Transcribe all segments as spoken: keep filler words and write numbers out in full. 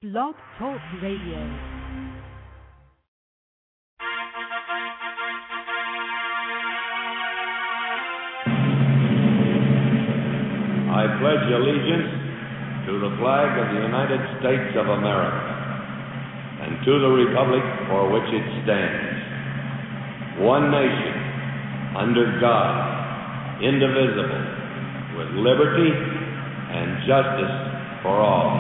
Blog Talk Radio. I pledge allegiance to the flag of the United States of America and to the republic for which it stands, one nation, under God, indivisible, with liberty and justice for all.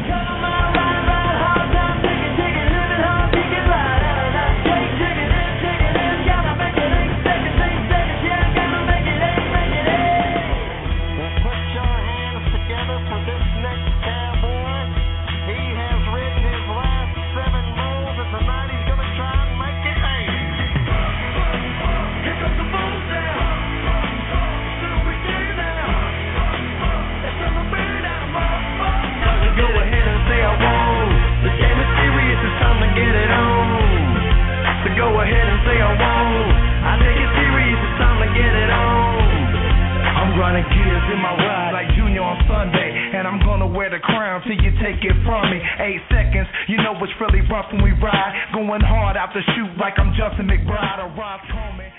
Go ahead and say I won't. I take it serious, it's time to get it on. I'm grinding gears in my ride like Junior on Sunday, and I'm gonna wear the crown till you take it from me. Eight seconds, you know it's really rough when we ride. Going hard out the chute like I'm Justin McBride or Rob Coleman.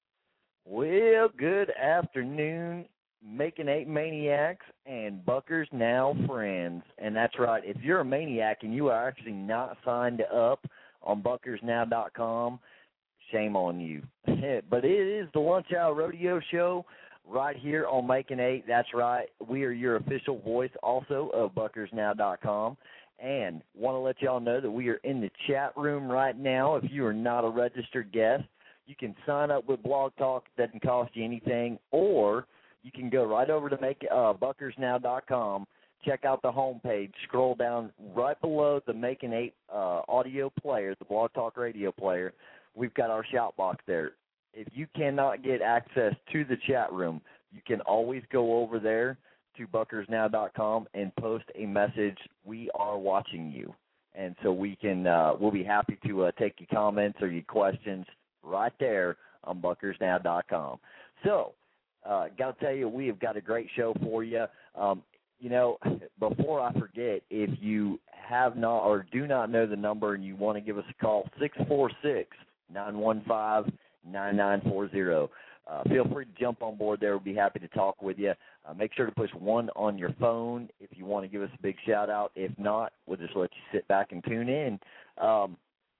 Well, good afternoon, Making Eight Maniacs and Buckers Now friends. And that's right, if you're a maniac and you are actually not signed up on buckers now dot com, shame on you. But it is the Lunch Hour Rodeo Show right here on Making Eight. That's right. We are your official voice also of buckers now dot com. And want to let y'all know that we are in the chat room right now. If you are not a registered guest, you can sign up with Blog Talk. It doesn't cost you anything. Or you can go right over to make uh, buckers now dot com. Check out the homepage. Scroll down right below the Making Eight uh, audio player, the Blog Talk radio player. We've got our shout box there. If you cannot get access to the chat room, you can always go over there to buckers now dot com and post a message. We are watching you, and so we can. Uh, we'll be happy to uh, take your comments or your questions right there on buckers now dot com. So, uh, got to tell you, we have got a great show for you. Um, You know, before I forget, if you have not or do not know the number and you want to give us a call, six four six, nine one five, nine nine four zero. Uh, feel free to jump on board there. We'll be happy to talk with you. Uh, make sure to push one on your phone if you want to give us a big shout-out. If not, we'll just let you sit back and tune in. Um,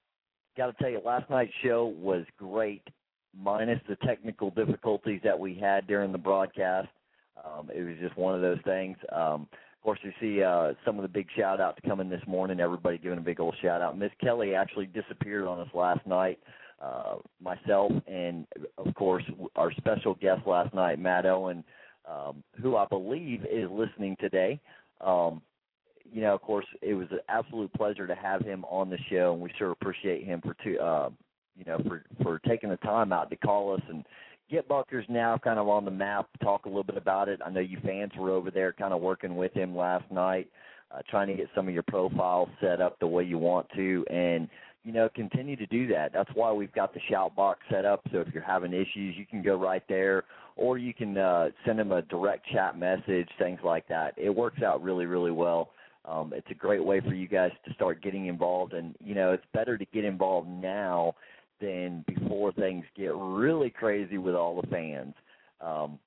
got to tell you, last night's show was great, minus the technical difficulties that we had during the broadcast. Um, it was just one of those things. Um, of course, you see uh, some of the big shout-outs coming this morning, everybody giving a big old shout-out. Miss Kelly actually disappeared on us last night. Uh, myself and, of course, our special guest last night, Matt Owen, um, who I believe is listening today. Um, you know, of course, it was an absolute pleasure to have him on the show, and we sure appreciate him for, two, uh, you know, for, for taking the time out to call us and get Buckers Now kind of on the map, talk a little bit about it. I know you fans were over there kind of working with him last night, uh, trying to get some of your profiles set up the way you want to, and, you know, continue to do that. That's why we've got the shout box set up, so if you're having issues, you can go right there, or you can uh, send him a direct chat message, things like that. It works out really, really well. Um, it's a great way for you guys to start getting involved, and, you know, it's better to get involved now than before things get really crazy with all the fans. Um,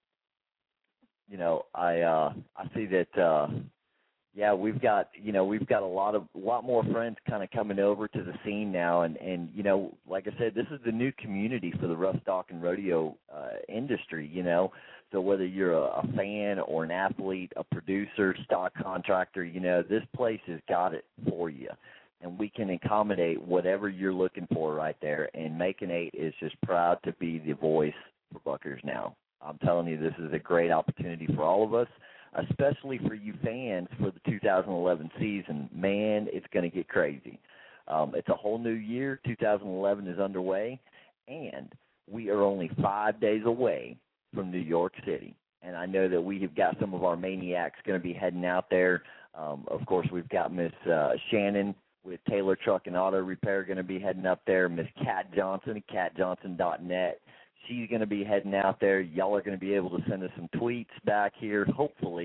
you know, I uh, I see that. Uh, yeah, we've got you know we've got a lot of a lot more friends kind of coming over to the scene now, and and you know, like I said, this is the new community for the rough stock and rodeo uh, industry. You know, so whether you're a, a fan or an athlete, a producer, stock contractor, you know, this place has got it for you. And we can accommodate whatever you're looking for right there. And Making Eight is just proud to be the voice for Buckers Now. I'm telling you, this is a great opportunity for all of us, especially for you fans for the two thousand eleven season. Man, it's going to get crazy. Um, it's a whole new year. two thousand eleven is underway, and we are only five days away from New York City. And I know that we have got some of our maniacs going to be heading out there. Um, of course, we've got Miss uh, Shannon with Taylor Truck and Auto Repair going to be heading up there. Miss Kat Johnson, kat johnson dot net. She's going to be heading out there. Y'all are going to be able to send us some tweets back here, hopefully,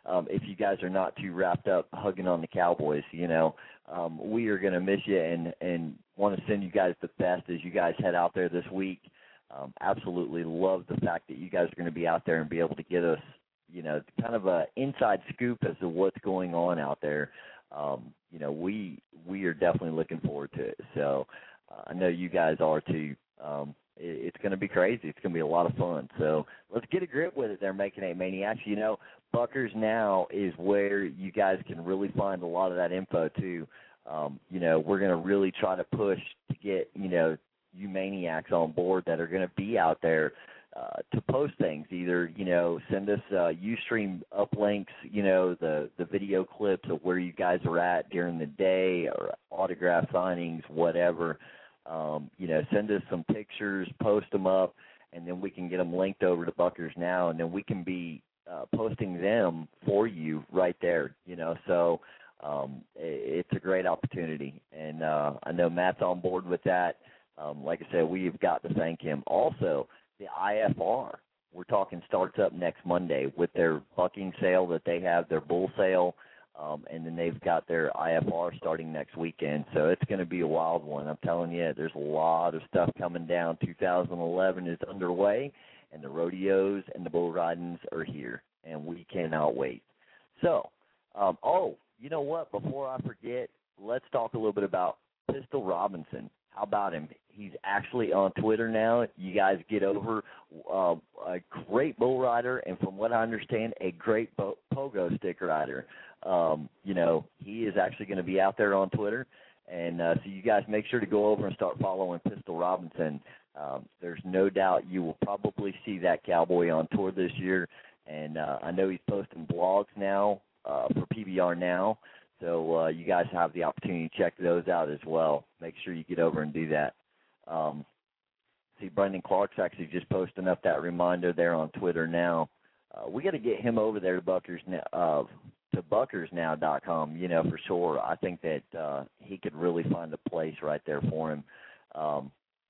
um, if you guys are not too wrapped up hugging on the Cowboys. You know, um, we are going to miss you and, and want to send you guys the best as you guys head out there this week. Um, absolutely love the fact that you guys are going to be out there and be able to get us, you know, kind of a inside scoop as to what's going on out there. Um, you know, we we are definitely looking forward to it. So uh, I know you guys are too. Um, it, it's going to be crazy. It's going to be a lot of fun. So let's get a grip with it there, Making Eight Maniacs. You know, Buckers Now is where you guys can really find a lot of that info too. Um, you know, we're going to really try to push to get, you know, you maniacs on board that are going to be out there uh, to post things. Either, you know, send us uh, Ustream uplinks, you know, the, the video clips of where you guys are at during the day or autograph signings, whatever. Um, you know, send us some pictures, post them up, and then we can get them linked over to Buckers Now, and then we can be uh, posting them for you right there, you know. So um, it, it's a great opportunity, and uh, I know Matt's on board with that. Um, like I said, we've got to thank him. Also, the I F R, we're talking starts up next Monday with their bucking sale that they have, their bull sale, um, and then they've got their I F R starting next weekend. So it's going to be a wild one. I'm telling you, there's a lot of stuff coming down. two thousand eleven is underway, and the rodeos and the bull ridings are here, and we cannot wait. So, um, oh, you know what? Before I forget, let's talk a little bit about Pistol Robinson. How about him? He's actually on Twitter now. You guys get over. Uh, a great bull rider, and from what I understand, a great bo- pogo stick rider. Um, you know, he is actually going to be out there on Twitter, and uh, so you guys make sure to go over and start following Pistol Robinson. Um, there's no doubt you will probably see that cowboy on tour this year, and uh, I know he's posting blogs now uh, for P B R Now. So uh, you guys have the opportunity to check those out as well. Make sure you get over and do that. Um, see, Brendan Clark's actually just posting up that reminder there on Twitter now. Uh, we got to get him over there to Buckers uh, to buckers now dot com, you know, for sure. I think that uh, he could really find a place right there for him. Um,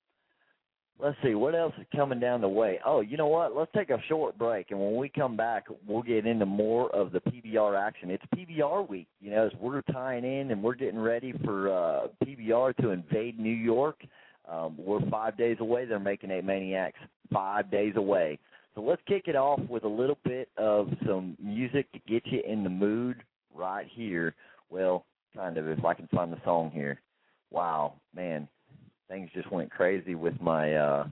Let's see, what else is coming down the way? Oh, you know what? Let's take a short break, and when we come back, we'll get into more of the P B R action. It's P B R week, you know, as we're tying in and we're getting ready for uh, P B R to invade New York. Um, we're five days away. They're Making Eight Maniacs five days away. So let's kick it off with a little bit of some music to get you in the mood right here. Well, kind of, if I can find the song here. Wow, man. Things just went crazy with my uh,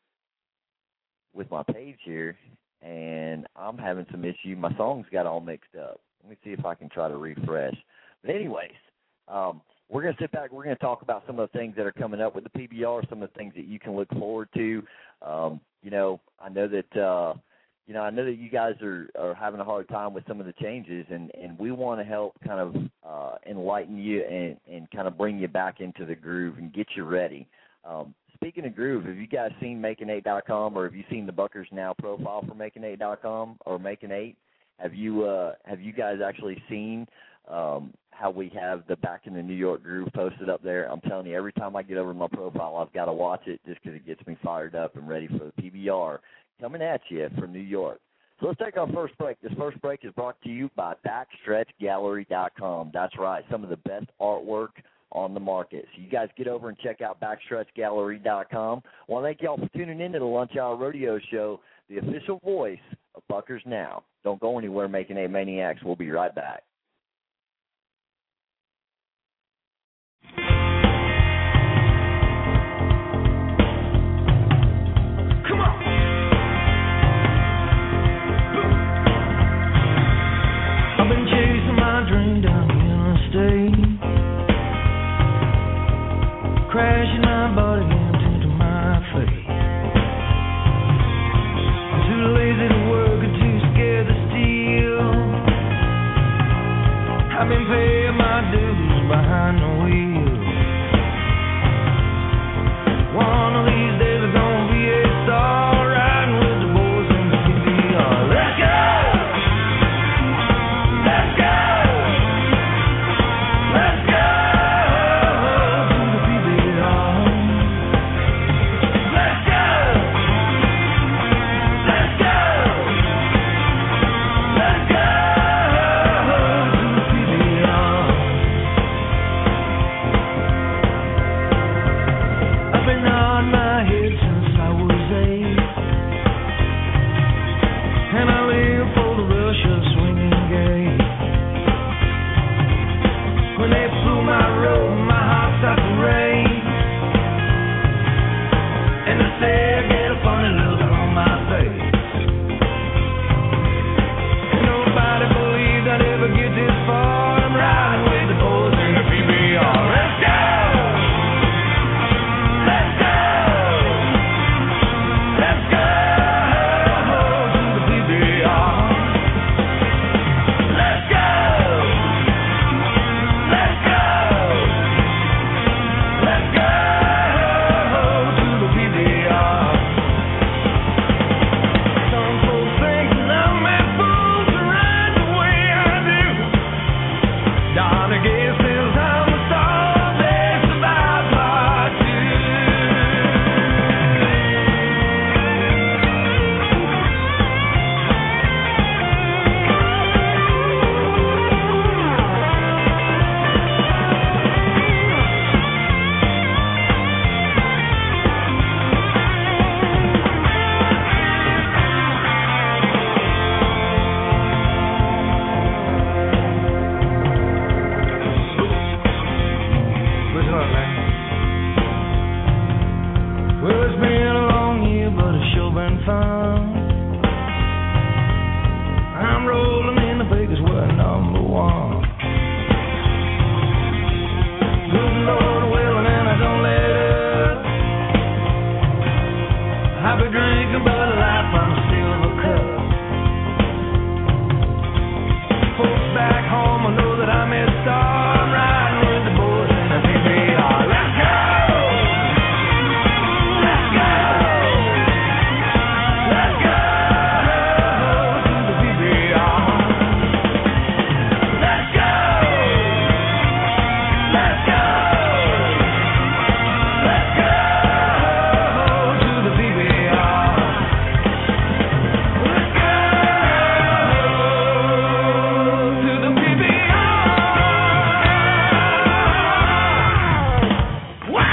with my page here, and I'm having some issue. My songs got all mixed up. Let me see if I can try to refresh. But anyways, um, we're going to sit back. We're going to talk about some of the things that are coming up with the P B R, some of the things that you can look forward to. Um, you know, I know that uh, you know I know that you guys are, are having a hard time with some of the changes, and, and we want to help kind of uh, enlighten you and, and kind of bring you back into the groove and get you ready. Um, speaking of groove, have you guys seen Making Eight dot com, or have you seen the Buckers Now profile for Making Eight dot com or Making Eight? Have you uh, have you guys actually seen um, how we have the Back in the New York Groove posted up there? I'm telling you, every time I get over my profile, I've got to watch it just because it gets me fired up and ready for the P B R coming at you from New York. So let's take our first break. This first break is brought to you by backstretch gallery dot com. That's right, some of the best artwork on the market. So you guys get over and check out backstretch gallery dot com. I want to thank y'all for tuning in to the Lunch Hour Rodeo Show, the official voice of Buckers Now. Don't go anywhere, Making Eight Maniacs. We'll be right back. Come on. I've been chasing my dream down the interstate, crashing my body into my fate. I'm too lazy to work and too scared to steal. When they blew my road, my heart started to race. And they say I get a funny look on my face. And nobody believed I'd ever get this far. I'm riding with the boys in the P B R. Let's go! Let's go! Let's go to the P B R. Let's go! Let's go! Let's go to the P B R. Some folks think that I'm a fool to ride the way I do. Darn, I guess this I'm a star. They survive part two. Listen up, man. Well, it's been a long year, but it's sure been fun. I'm rolling in the Vegas, we're number one. Good Lord willing, and I don't let up. I've been drinking Bud Light from a silver cup. Folks back home, I know that I'm a star. I'm riding with the boys in the P B R. Let's go! Let's go! Let's go to the P B R. Let's go! Let's go! Let's go to the P B R. Let's go to the P B R. Wow!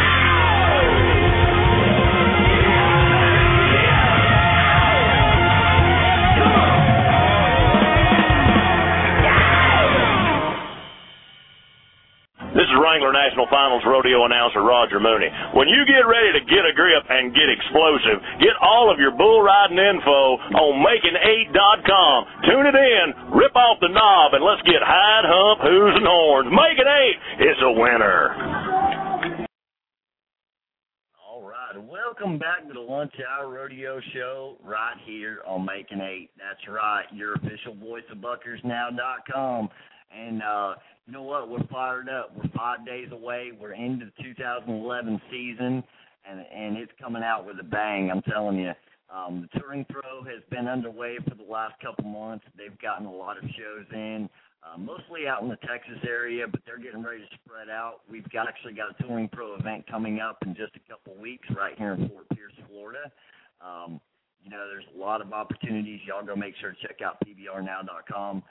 This is Wrangler National Finals rodeo announcer Roger Mooney. When you get ready to get a grip and get explosive, get all of your bull riding info on making eight dot com. Tune it in, rip off the knob, and let's get hide, hump, hooves, and horns. Making eight, it's a winner. All right, welcome back to the Lunch Hour Rodeo Show right here on Making Eight. That's right, your official voice of Buckers Now dot com. And uh, you know what? We're fired up. We're five days away. We're into the two thousand eleven season, and and it's coming out with a bang. I'm telling you. Um, the Touring Pro has been underway for the last couple months. They've gotten a lot of shows in, uh, mostly out in the Texas area, but they're getting ready to spread out. We've got, actually got a Touring Pro event coming up in just a couple weeks right here in Fort Pierce, Florida. Um, you know, there's a lot of opportunities. Y'all go make sure to check out P B R now dot com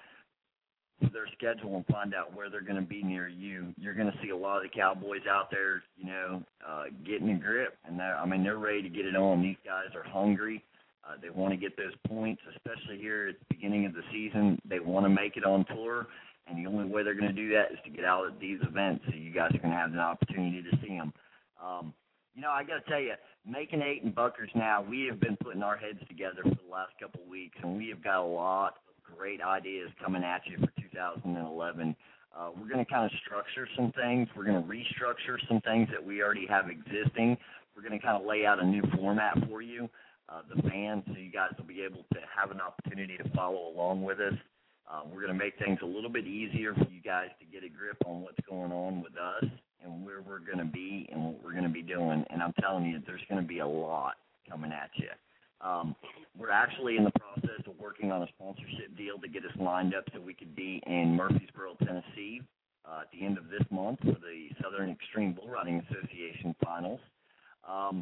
for their schedule and find out where they're going to be near you. You're going to see a lot of the cowboys out there, you know, uh, getting a grip. And they're, I mean, they're ready to get it on. These guys are hungry. Uh, they want to get those points, especially here at the beginning of the season. They want to make it on tour. And the only way they're going to do that is to get out at these events. So you guys are going to have an opportunity to see them. Um, you know, I got to tell you, Making Eight and Buckers Now, we have been putting our heads together for the last couple of weeks, and we have got a lot of great ideas coming at you for two thousand eleven. Uh, we're going to kind of structure some things. We're going to restructure some things that we already have existing. We're going to kind of lay out a new format for you, uh, the fans, so you guys will be able to have an opportunity to follow along with us. Uh, we're going to make things a little bit easier for you guys to get a grip on what's going on with us and where we're going to be and what we're going to be doing. And I'm telling you, there's going to be a lot coming at you. Um, we're actually in the process of working on a sponsorship deal to get us lined up so we could be in Murfreesboro, Tennessee uh, at the end of this month for the Southern Extreme Bull Riding Association finals. Um,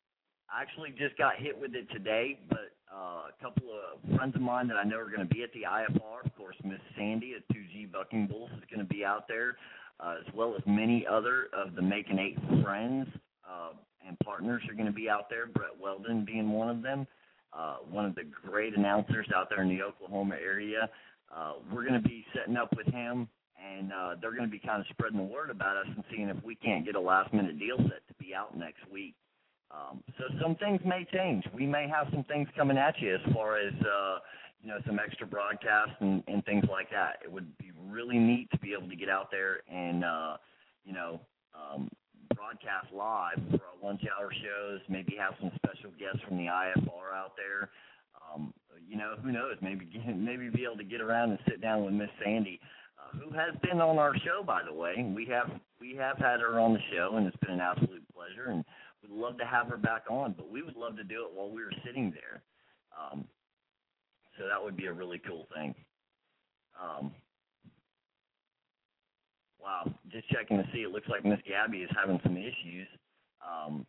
I actually just got hit with it today, but uh, a couple of friends of mine that I know are going to be at the I F R, of course, Miss Sandy at two G Bucking Bulls is going to be out there, uh, as well as many other of the Making Eight friends uh, and partners are going to be out there, Brett Weldon being one of them, uh, one of the great announcers out there in the Oklahoma area. Uh, we're going to be setting up with him and uh, they're going to be kind of spreading the word about us and seeing if we can't get a last-minute deal set to be out next week. Um, so some things may change. We may have some things coming at you as far as, uh, you know, some extra broadcasts and, and things like that. It would be really neat to be able to get out there and, uh, you know, um, broadcast live for our lunch hour shows, maybe have some special guests from the I F R out there. Um, you know, who knows, maybe maybe be able to get around and sit down with Miss Sandy, uh, who has been on our show, by the way. We have we have had her on the show, and it's been an absolute pleasure, and we'd love to have her back on, but we would love to do it while we were sitting there. Um, so that would be a really cool thing. Um, wow, just checking to see. It looks like Miss Gabby is having some issues. Um,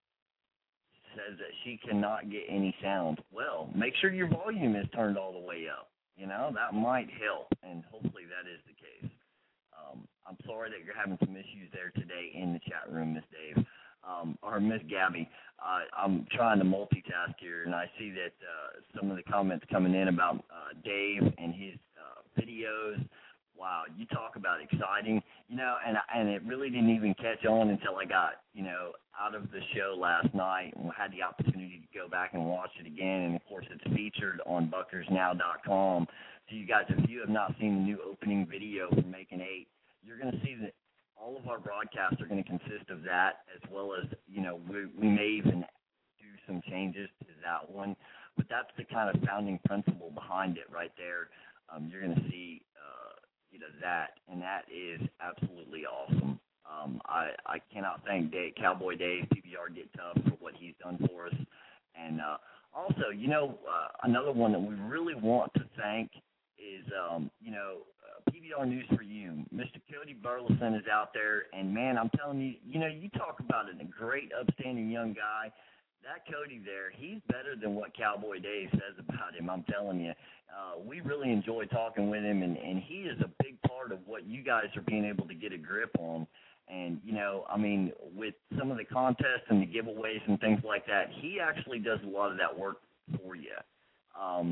says that she cannot get any sound. Well, make sure your volume is turned all the way up. You know, that might help, and hopefully that is the case. Um, I'm sorry that you're having some issues there today in the chat room, Miss Dave. Um, or Miss Gabby. Uh, I'm trying to multitask here, and I see that uh, some of the comments coming in about uh, Dave and his uh, videos. Wow, you talk about exciting, you know, and and it really didn't even catch on until I got, you know, out of the show last night and had the opportunity to go back and watch it again. And, of course, it's featured on buckers now dot com. So, you guys, if you have not seen the new opening video for Making Eight, you're going to see that all of our broadcasts are going to consist of that, as well as, you know, we, we may even do some changes to that one. But that's the kind of founding principle behind it right there. Um, you're going to see, uh, you know, that, and that is absolutely awesome. Um, I, I cannot thank Dave, Cowboy Dave, P B R Get Tough, for what he's done for us. And uh, also, you know, uh, another one that we really want to thank is, um, you know, uh, P B R News for You. Mister Cody Burleson is out there, and, man, I'm telling you, you know, you talk about it, a great, upstanding young guy. That Cody there, he's better than what Cowboy Dave says about him, I'm telling you. Uh, we really enjoy talking with him, and, and he is a big part of what you guys are being able to get a grip on. And, you know, I mean, with some of the contests and the giveaways and things like that, he actually does a lot of that work for you. Um,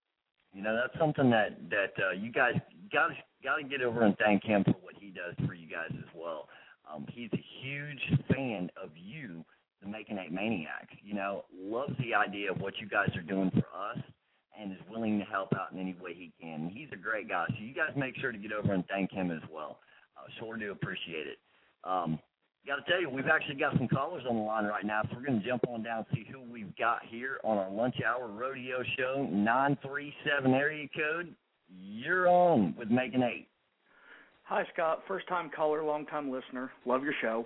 you know, that's something that, that uh, you guys got got to get over and thank him for what he does for you guys as well. Um, he's a huge fan of you, the Making Eight Maniacs. You know, loves the idea of what you guys are doing for us and is willing to help out in any way he can. He's a great guy, so you guys make sure to get over and thank him as well. Uh, sure do appreciate it. Um, got to tell you, we've actually got some callers on the line right now, so we're going to jump on down and see who we've got here on our lunch hour rodeo show, nine three seven area code. You're on with Making Eight. Hi, Scott. First-time caller, long-time listener. Love your show.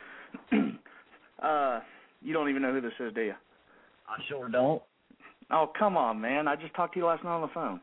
uh, you don't even know who this is, do you? I sure don't. Oh, come on, man. I just talked to you last night on the phone.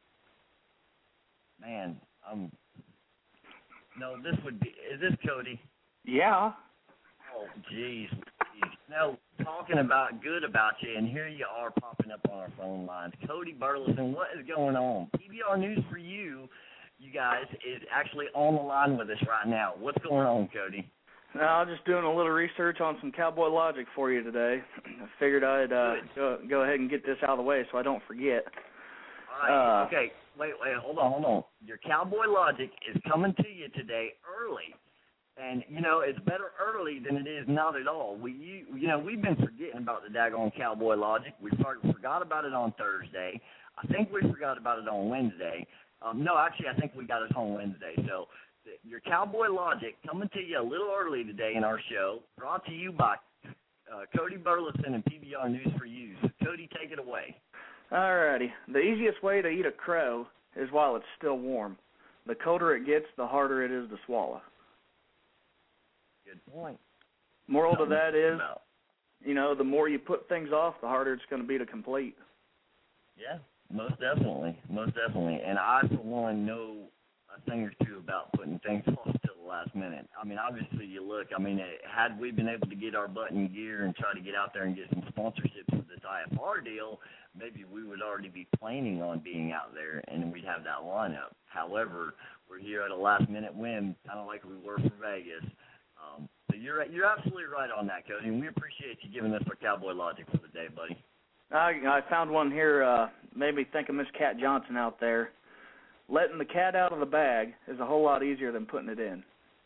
Man, um, no, this would be, is this Cody? Yeah. Oh, jeez. No, talking about good about you, and here you are popping up on our phone lines. Cody Burleson, what is going on? P B R News for You, you guys, is actually on the line with us right now. What's going on, Cody? No, I'm just doing a little research on some Cowboy Logic for you today. I figured I'd uh, go, go ahead and get this out of the way so I don't forget. All right. Uh, okay, wait, wait, hold on, hold on. Your Cowboy Logic is coming to you today early. And, you know, it's better early than it is not at all. We, you, you know, we've been forgetting about the daggone Cowboy Logic. We forgot about it on Thursday. I think we forgot about it on Wednesday. Um, no, actually, I think we got it on Wednesday. So your Cowboy Logic coming to you a little early today in our show, brought to you by uh, Cody Burleson and P B R News for You. So, Cody, take it away. All righty. The easiest way to eat a crow is while it's still warm. The colder it gets, the harder it is to swallow. Good point. Moral to that is, about. you know, the more you put things off, the harder it's going to be to complete. Yeah, most definitely, most definitely. And I, for one, know a thing or two about putting things off till the last minute. I mean, obviously, you look, I mean, had we been able to get our butt in gear and try to get out there and get some sponsorships for this I F R deal, maybe we would already be planning on being out there and we'd have that lineup. However, we're here at a last-minute whim, kind of like we were for Vegas. Um, so you're you're absolutely right on that, Cody, and we appreciate you giving us our Cowboy Logic for the day, buddy. I, I found one here, uh, made me think of Miss Cat Johnson out there. letting the cat out of the bag is a whole lot easier than putting it in.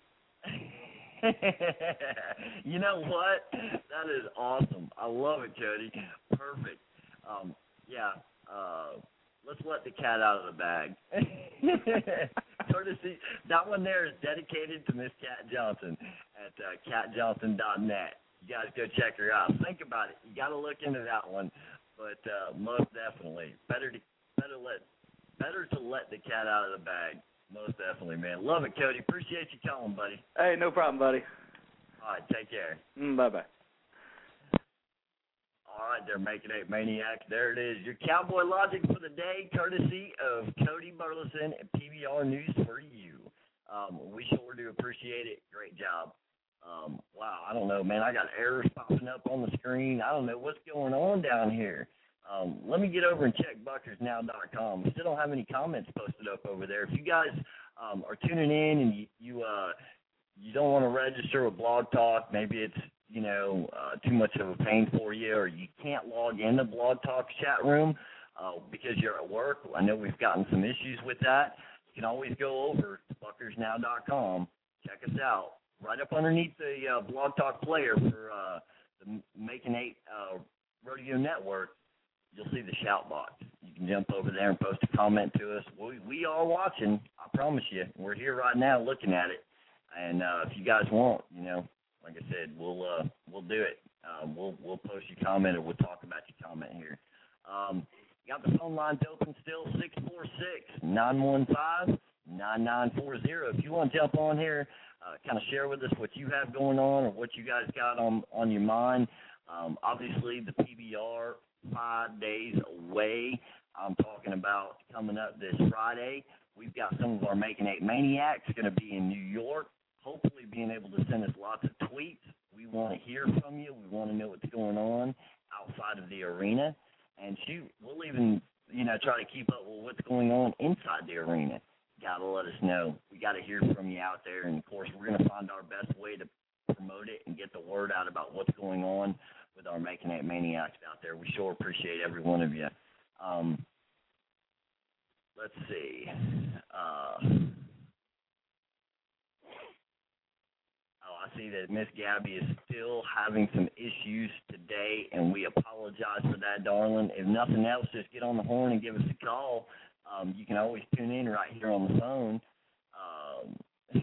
You know what? That is awesome. I love it, Cody. Perfect. Um, yeah, uh, let's let the cat out of the bag. Courtesy, that one there is dedicated to Miss Cat Johnson at uh, cat johnson dot net. You guys go check her out. Think about it. You got to look into that one. But uh, most definitely, better to better let better to let the cat out of the bag. Most definitely, man. Love it, Cody. Appreciate you calling, buddy. Hey, no problem, buddy. All right, take care. Mm, bye-bye. All right, they're making eight maniacs. There it is. Your Cowboy Logic for the day, courtesy of Cody Burleson at P B R News for you. Um, we sure do appreciate it. Great job. Um, wow, I don't know, man. I got errors popping up on the screen. I don't know what's going on down here. Um, let me get over and check buckers now dot com. We still don't have any comments posted up over there. If you guys um, are tuning in and you you, uh, you don't want to register with Blog Talk, maybe it's you know uh, too much of a pain for you, or you can't log in the Blog Talk chat room uh, because you're at work. I know we've gotten some issues with that. You can always go over to buckers now dot com. Check us out. Right up underneath the uh, Blog Talk player for uh, the Making Eight uh, Rodeo Network, you'll see the shout box. You can jump over there and post a comment to us. We, we are watching, I promise you. We're here right now looking at it. And uh, if you guys want, you know, like I said, we'll uh, we'll do it. Uh, we'll we'll post your comment or we'll talk about your comment here. Um, got the phone lines open still, six four six, nine one five, nine nine four zero. If you want to jump on here, uh, kind of share with us what you have going on or what you guys got on, on your mind. Um, obviously, the P B R, five days away. I'm talking about coming up this Friday. We've got some of our Making Eight Maniacs going to be in New York, hopefully being able to send us lots of tweets. We want to hear from you. We want to know what's going on outside of the arena. And shoot, we'll even, you know, try to keep up with what's going on inside the arena. Got to let us know. We got to hear from you out there. And, of course, we're going to find our best way to promote it and get the word out about what's going on with our Making Eight Maniacs out there. We sure appreciate every one of you. Um, let's see. Uh, oh, I see that Miss Gabby is still having some issues today, and we apologize for that, darling. If nothing else, just get on the horn and give us a call. Um, you can always tune in right here on the phone. Um,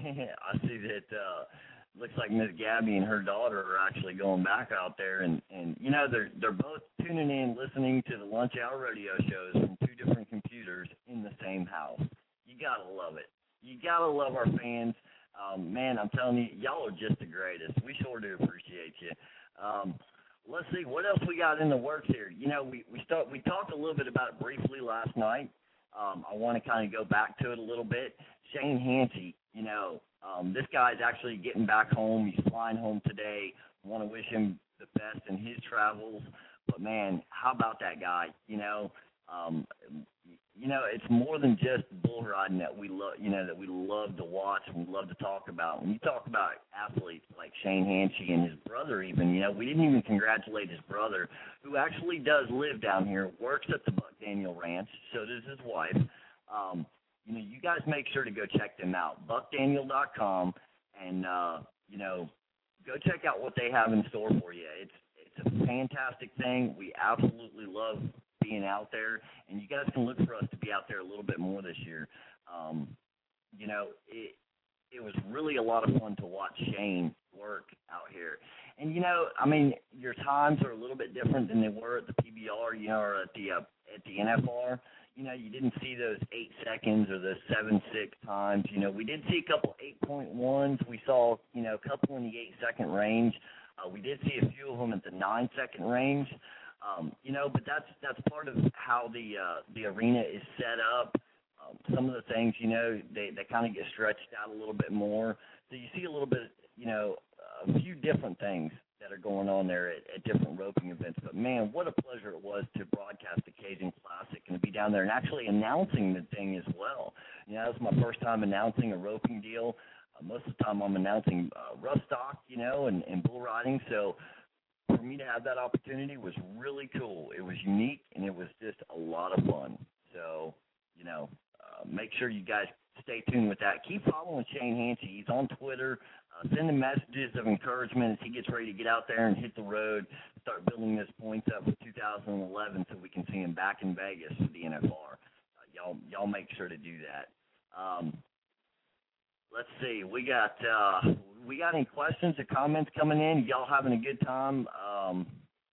I see that uh, looks like Miss Gabby and her daughter are actually going back out there, and, and you know, they're they're both tuning in, listening to the lunch hour rodeo shows from two different computers in the same house. You gotta love it. You gotta love our fans. Um, man, I'm telling you, y'all are just the greatest. We sure do appreciate you. Um, let's see, what else we got in the works here? You know, we we start we talked a little bit about it briefly last night. Um, I want to kind of go back to it a little bit. Shane Hansey, you know, um, this guy's actually getting back home. He's flying home today. I want to wish him the best in his travels. But, man, how about that guy? You know, um, you know, it's more than just bull riding that we love, you know, that we love to watch and we love to talk about. When you talk about athletes like Shane Hansey and his brother even, you know, we didn't even congratulate his brother, who actually does live down here, works at the Buck Daniel Ranch, so does his wife. Um, you know, you guys make sure to go check them out, buck daniel dot com, and, uh, you know, go check out what they have in store for you. It's, it's a fantastic thing. We absolutely love being out there, and you guys can look for us to be out there a little bit more this year. Um, you know, it it was really a lot of fun to watch Shane work out here. And, you know, I mean, your times are a little bit different than they were at the P B R, you know, or at the, uh, at the N F R. You know, you didn't see those eight seconds or the seven six times. You know, we did see a couple eight point ones. We saw, you know, a couple in the eight-second range. Uh, we did see a few of them at the nine-second range. Um, you know, but that's that's part of how the uh, the arena is set up. Um, some of the things, you know, they, they kind of get stretched out a little bit more. So you see a little bit, you know, a few different things that are going on there at, at different roping events. But, man, what a pleasure it was to broadcast the Cajun Classic and to be down there and actually announcing the thing as well. You know, that was my first time announcing a roping deal. Uh, most of the time I'm announcing uh, rough stock, you know, and, and bull riding. So for me to have that opportunity was really cool. It was unique, and it was just a lot of fun. So, you know, uh, make sure you guys stay tuned with that. Keep following Shane Hancey. He's on Twitter. Uh, send him messages of encouragement as he gets ready to get out there and hit the road, start building his points up for two thousand eleven so we can see him back in Vegas for the N F R. Uh, y'all, y'all make sure to do that. Um, let's see. We got uh, we got any questions or comments coming in? Y'all having a good time? Um,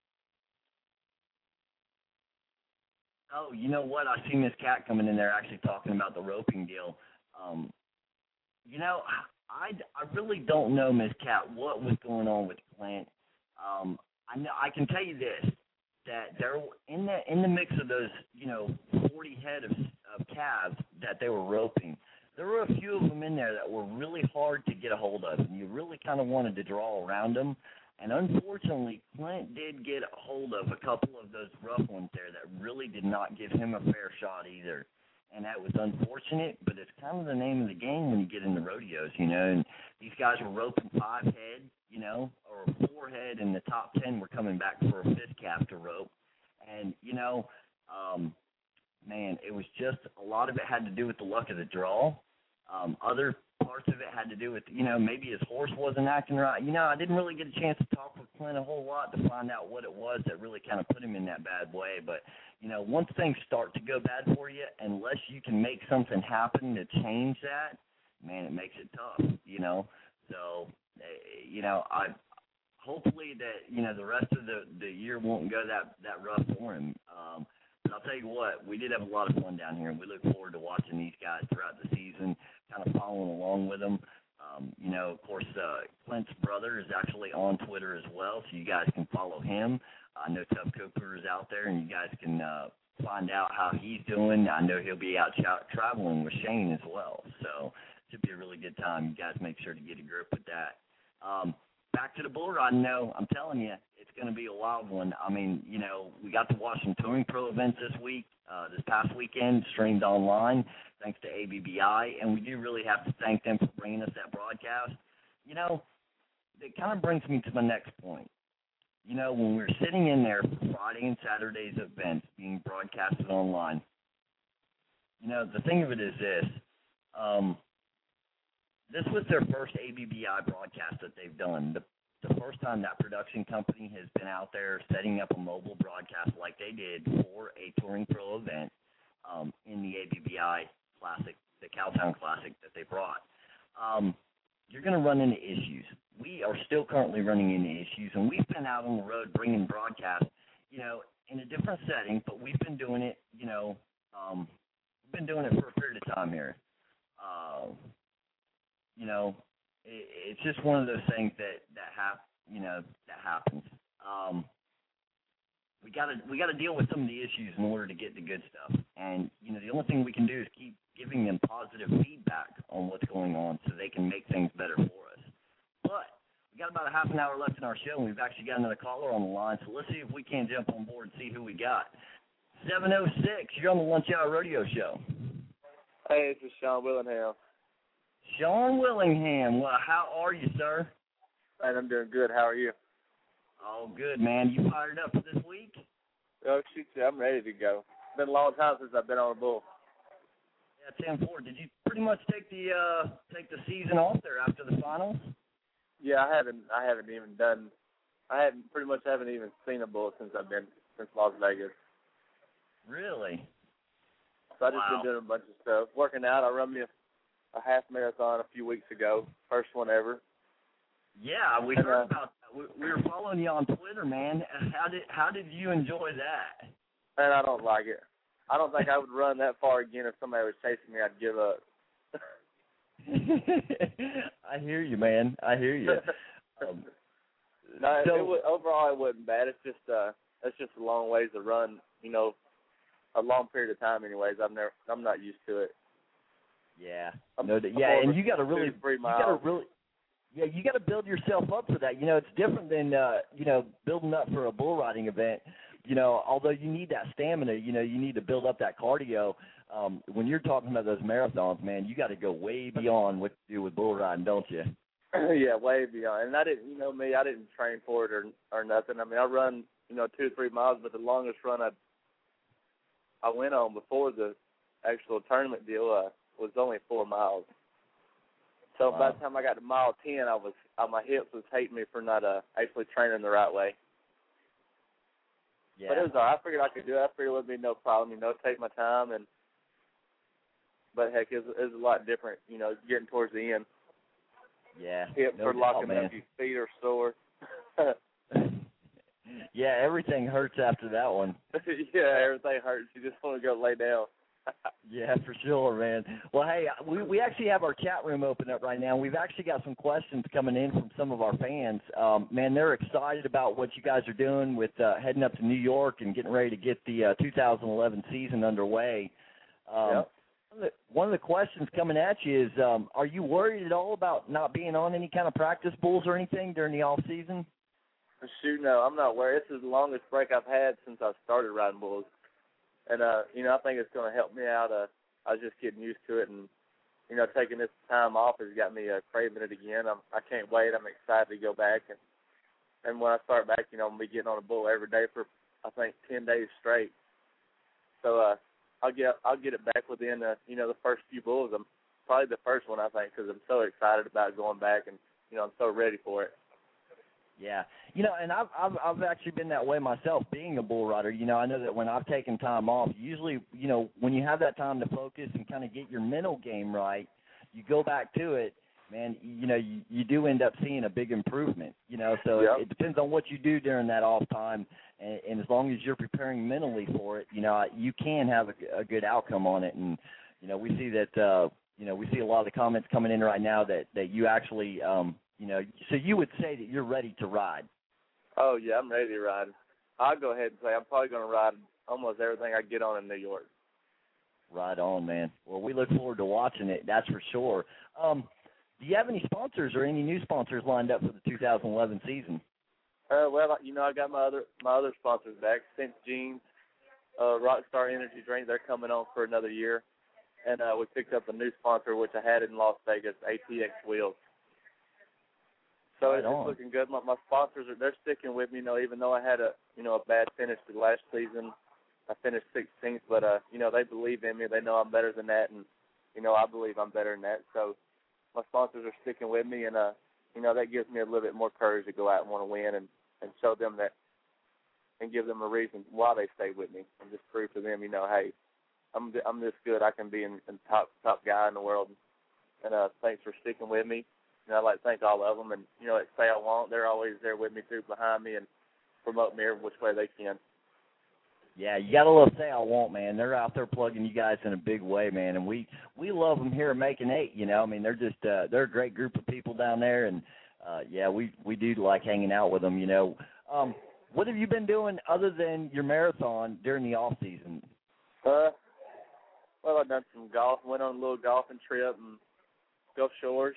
oh, you know what? I see Miss Cat coming in there actually talking about the roping deal. Um, you know, I, I really don't know, Miss Cat, what was going on with Clint. Um, I know I can tell you this, that there in the in the mix of those, you know, forty head of, of calves that they were roping, there were a few of them in there that were really hard to get a hold of, and you really kind of wanted to draw around them. And unfortunately, Clint did get a hold of a couple of those rough ones there that really did not give him a fair shot either. And that was unfortunate, but it's kind of the name of the game when you get into rodeos, you know. And these guys were roping five head, you know, or four head, and the top ten were coming back for a fifth calf to rope. And, you know, um, man, it was just a lot of it had to do with the luck of the draw. Um, other parts of it had to do with, you know, maybe his horse wasn't acting right. You know, I didn't really get a chance to talk with Clint a whole lot to find out what it was that really kind of put him in that bad way. But, you know, once things start to go bad for you, unless you can make something happen to change that, man, it makes it tough, you know. So, you know, I hopefully that, you know, the rest of the, the year won't go that, that rough for him. Um, but I'll tell you what, we did have a lot of fun down here, and we look forward to watching these guys throughout the season, kind of following along with them. Um, you know, of course, uh, Clint's brother is actually on Twitter as well, so you guys can follow him. I know Tough Cooper is out there, and you guys can uh, find out how he's doing. I know he'll be out tra- traveling with Shane as well, so it should be a really good time. You guys make sure to get a grip with that. Um, back to the bull riding, though, I'm telling you, it's going to be a wild one. I mean, you know, we got to watch some touring pro events this week, uh, this past weekend, streamed online, thanks to A B B I, and we do really have to thank them for bringing us that broadcast. You know, it kind of brings me to my next point. You know, when we're sitting in there for Friday and Saturday's events being broadcasted online, you know, the thing of it is this. Um, this was their first A B B I broadcast that they've done. The, the first time that production company has been out there setting up a mobile broadcast like they did for a Touring Pro event um, in the A B B I Classic, the Cowtown Classic that they brought. Um, you're going to run into issues. We are still currently running into issues, and we've been out on the road bringing broadcasts, you know, in a different setting, but we've been doing it, you know, um, we've been doing it for a period of time here. Uh, you know, it, it's just one of those things that, that hap- you know, that happens. Um, we got to we got to deal with some of the issues in order to get the good stuff. And, you know, the only thing we can do is keep giving them positive feedback on what's going on so they can make things better for us. But we got about a half an hour left in our show, and we've actually got another caller on the line. So let's see if we can jump on board and see who we got. seven oh six, you're on the Lunch Hour Rodeo Show. Hey, this is Sean Willingham. Sean Willingham, well, how are you, sir? Man, I'm doing good. How are you? Oh, good, man. You fired up for this week? Oh, shoot, I'm ready to go. It's been a long time since I've been on a bull. Yeah, ten four. Did you pretty much take the uh, take the season off there after the finals? Yeah, I haven't. I haven't even done. I haven't pretty much haven't even seen a bull since I've been since Las Vegas. Really? So I just Wow. been doing a bunch of stuff, working out. I run me a, a half marathon a few weeks ago, first one ever. Yeah, we and, heard uh, about that. We, we were following you on Twitter, man. How did how did you enjoy that? And I don't like it. I don't think I would run that far again if somebody was chasing me. I'd give up. I hear you, man. I hear you. Um, no, so, it would, overall it wasn't bad. It's just uh, it's just a long ways to run. You know, a long period of time. Anyways, I'm never. I'm not used to it. Yeah. I'm, no, I'm yeah, and you got to really, two, three you miles. got to really. Yeah, you got to build yourself up for that. You know, it's different than, uh, you know, building up for a bull riding event. You know, although you need that stamina, you know, you need to build up that cardio. Um, when you're talking about those marathons, man, you got to go way beyond what you do with bull riding, don't you? Yeah, way beyond. And I didn't, you know me, I didn't train for it or or nothing. I mean, I run, you know, two or three miles, but the longest run I I went on before the actual tournament deal uh, was only four miles. So wow. by the time I got to mile ten, I was uh, my hips was hating me for not uh, actually training the right way. Yeah. But it was all right. I figured I could do it. I figured it would be no problem, you know, take my time. and. But, heck, it's, it's a lot different, you know, getting towards the end. Yeah. Hips no are locking doubt, up, your feet are sore. Yeah, everything hurts after that one. Yeah, everything hurts. You just want to go lay down. Yeah, for sure, man. Well, hey, we we actually have our chat room open up right now. We've actually got some questions coming in from some of our fans. Um, man, they're excited about what you guys are doing with uh, heading up to New York and getting ready to get the uh, two thousand eleven season underway. Um, yep. One of, the, one of the questions coming at you is, um, are you worried at all about not being on any kind of practice bulls or anything during the off season? Shoot, no, I'm not worried. This is the longest break I've had since I started riding bulls. And, uh, you know, I think it's going to help me out. Uh, I was just getting used to it, and, you know, taking this time off has got me uh, craving it again. I'm, I can't wait. I'm excited to go back. And, and when I start back, you know, I'm going to be getting on a bull every day for, I think, ten days straight. So uh, I'll get I'll get it back within, uh, you know, the first few bulls. I'm probably the first one, I think, because I'm so excited about going back, and, you know, I'm so ready for it. Yeah, you know, and I've, I've I've actually been that way myself, being a bull rider. You know, I know that when I've taken time off, usually, you know, when you have that time to focus and kind of get your mental game right, you go back to it, man, you know, you, you do end up seeing a big improvement, you know. So yep. it, it depends on what you do during that off time, and, and as long as you're preparing mentally for it, you know, you can have a, a good outcome on it. And, you know, we see that, uh, you know, we see a lot of the comments coming in right now that, that you actually um, – you know, so you would say that you're ready to ride. Oh, yeah, I'm ready to ride. I'll go ahead and say I'm probably going to ride almost everything I get on in New York. Right on, man. Well, we look forward to watching it, that's for sure. Um, do you have any sponsors or any new sponsors lined up for the two thousand eleven season? Uh, well, you know, I got my other my other sponsors back, Sense Jeans, uh, Rockstar Energy Drink. They're coming on for another year. And uh, we picked up a new sponsor, which I had in Las Vegas, A T X Wheels. So right it's on. looking good. My, my sponsors are they're sticking with me. You know, even though I had a you know a bad finish the last season, I finished sixteenth. But uh, you know, they believe in me. They know I'm better than that, and you know, I believe I'm better than that. So my sponsors are sticking with me, and uh, you know, that gives me a little bit more courage to go out and want to win, and, and show them that, and give them a reason why they stay with me, and just prove to them, you know, hey, I'm I'm this good. I can be in, in top top guy in the world. And uh, thanks for sticking with me. And I'd like to thank all of them. And, you know, at Say I Won't, they're always there with me, too, behind me, and promote me every which way they can. Yeah, you got to love Say I Won't, man. They're out there plugging you guys in a big way, man. And we, we love them here at Making Eight, you know. I mean, they're just uh, they're a great group of people down there. And, uh, yeah, we, we do like hanging out with them, you know. Um, what have you been doing other than your marathon during the off-season? Uh, well, I've done some golf. Went on a little golfing trip and Gulf Shores.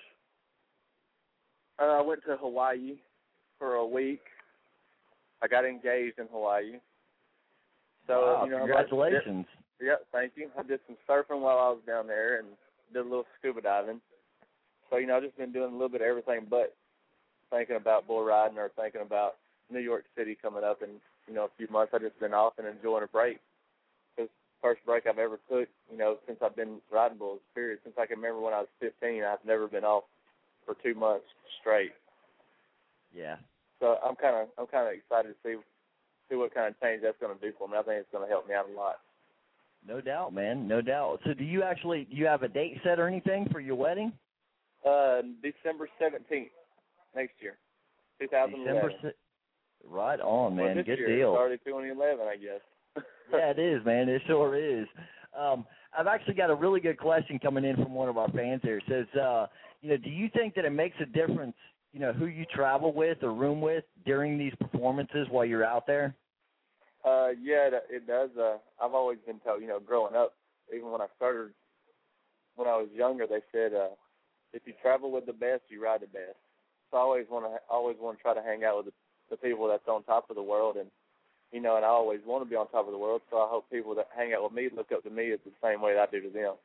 Uh, I went to Hawaii for a week. I got engaged in Hawaii. So, wow, you know, congratulations. Did, yeah, thank you. I did some surfing while I was down there and did a little scuba diving. So, you know, I've just been doing a little bit of everything but thinking about bull riding or thinking about New York City coming up in, you know, a few months. I've just been off and enjoying a break. It's the first break I've ever took, you know, since I've been riding bulls, period. Since I can remember when I was fifteen, I've never been off for two months straight. Yeah. So I'm kind of I'm kind of excited to see see what kind of change that's going to do for me. I think it's going to help me out a lot. No doubt, man. No doubt. So do you actually do you have a date set or anything for your wedding? Uh, December seventeenth next year, two thousand eleven. December. Right on, man. Well, this Good year, deal. It's already twenty eleven, I guess. Yeah, it is, man. It sure is. Um, I've actually got a really good question coming in from one of our fans here. It says, uh, you know, do you think that it makes a difference, you know, who you travel with or room with during these performances while you're out there? Uh, yeah, it, it does. Uh, I've always been told, you know, growing up, even when I started, when I was younger, they said, uh, if you travel with the best, you ride the best. So I always want to, always want to try to hang out with the, the people that's on top of the world, and you know, and I always want to be on top of the world. So I hope people that hang out with me look up to me the same way that I do to them.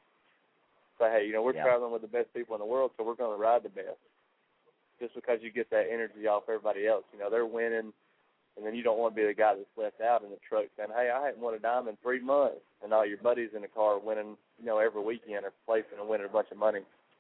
So hey, you know, we're yeah. traveling with the best people in the world, so we're going to ride the best. Just because you get that energy off everybody else, you know, they're winning, And then you don't want to be the guy that's left out in the truck saying, hey, I hadn't won a dime in three months. And all your buddies in the car winning, you know, every weekend or placing and winning a bunch of money.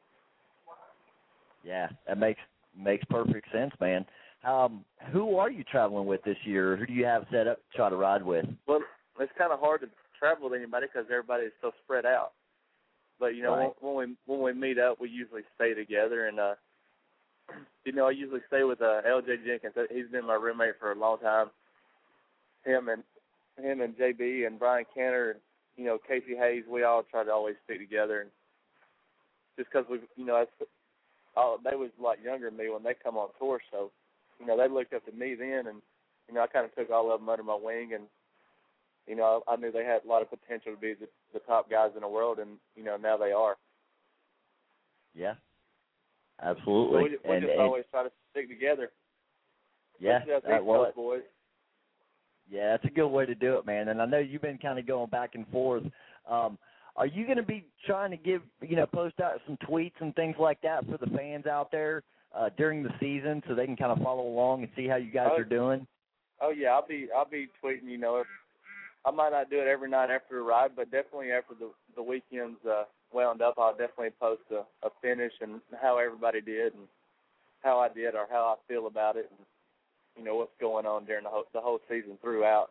Yeah, that makes makes perfect sense, man. Um, who are you traveling with this year? Who do you have set up to try to ride with? Well, it's kind of hard to travel with anybody because everybody is so spread out. But, you know, Right. when, when we when we meet up, we usually stay together. And, uh, you know, I usually stay with uh, L J Jenkins. He's been my roommate for a long time. Him and him and J B and Brian Cantor, you know, Casey Hayes, we all try to always stick together. And just because we, you know, that's, all, they was a lot younger than me when they come on tour, so you know they looked up to me then, and you know I kind of took all of them under my wing, and you know I, I knew they had a lot of potential to be the, the top guys in the world, and you know now they are. Yeah, absolutely. So we, we and, just and, always try to stick together. Yeah, Especially us that, East well, Coast boys. Yeah, that's a good way to do it, man. And I know you've been kind of going back and forth. Um, are you going to be trying to give, you know, post out some tweets and things like that for the fans out there uh, during the season so they can kind of follow along and see how you guys oh, are doing? Oh yeah, I'll be I'll be tweeting. You know, if, I might not do it every night after a ride, but definitely after the the weekend's uh, wound up, I'll definitely post a, a finish and how everybody did and how I did or how I feel about it. And, you know, what's going on during the whole, the whole season throughout.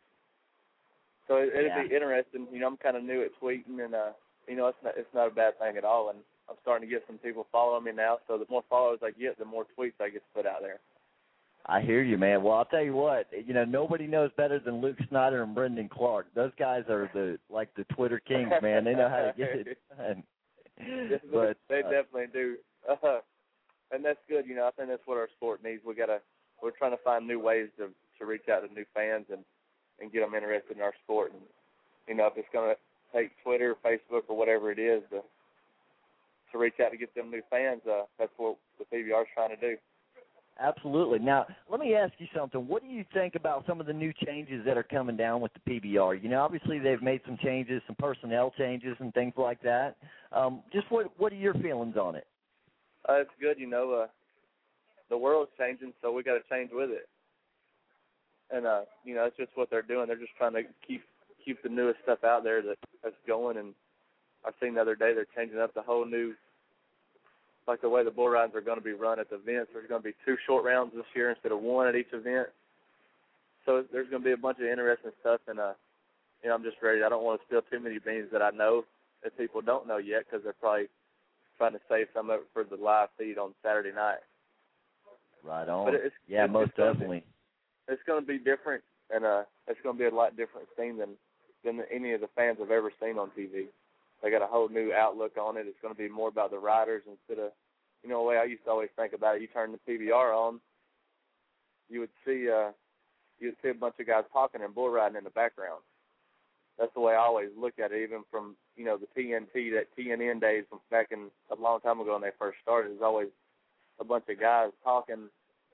So it, it'll yeah. be interesting. You know, I'm kind of new at tweeting, and, uh, you know, it's not, it's not a bad thing at all. And I'm starting to get some people following me now, so the more followers I get, the more tweets I get to put out there. I hear you, man. Well, I'll tell you what, you know, nobody knows better than Luke Snyder and Brendan Clark. Those guys are the like the Twitter kings, man. They know how to get it done. But, they uh, definitely do. Uh, and that's good. You know, I think that's what our sport needs. We got to, we're trying to find new ways to, to reach out to new fans and, and get them interested in our sport. And, you know, if it's going to take Twitter, Facebook, or whatever it is to to reach out to get them new fans, uh, that's what the P B R is trying to do. Absolutely. Now, let me ask you something. What do you think about some of the new changes that are coming down with the P B R? You know, obviously they've made some changes, some personnel changes and things like that. Um, just what what are your feelings on it? Uh, it's good. You know, uh, the world's changing, so we got to change with it. And, uh, you know, it's just what they're doing. They're just trying to keep keep the newest stuff out there that, that's going. And I've seen the other day they're changing up the whole new, like the way the bull rides are going to be run at the events. There's going to be two short rounds this year instead of one at each event. So there's going to be a bunch of interesting stuff. And, uh, you know, I'm just ready. I don't want to spill too many beans that I know that people don't know yet because they're probably trying to save some of it for the live feed on Saturday night. Right on. But it's, yeah, it's, most it's gonna definitely. Be, it's going to be different, and uh, it's going to be a lot different scene than, than any of the fans have ever seen on T V. They got a whole new outlook on it. It's going to be more about the riders instead of, you know, the way I used to always think about it. You turn the P B R on, you would see uh, you would see a bunch of guys talking and bull riding in the background. That's the way I always look at it, even from, you know, the T N T, that T N N days from back in a long time ago when they first started. There's always a bunch of guys talking,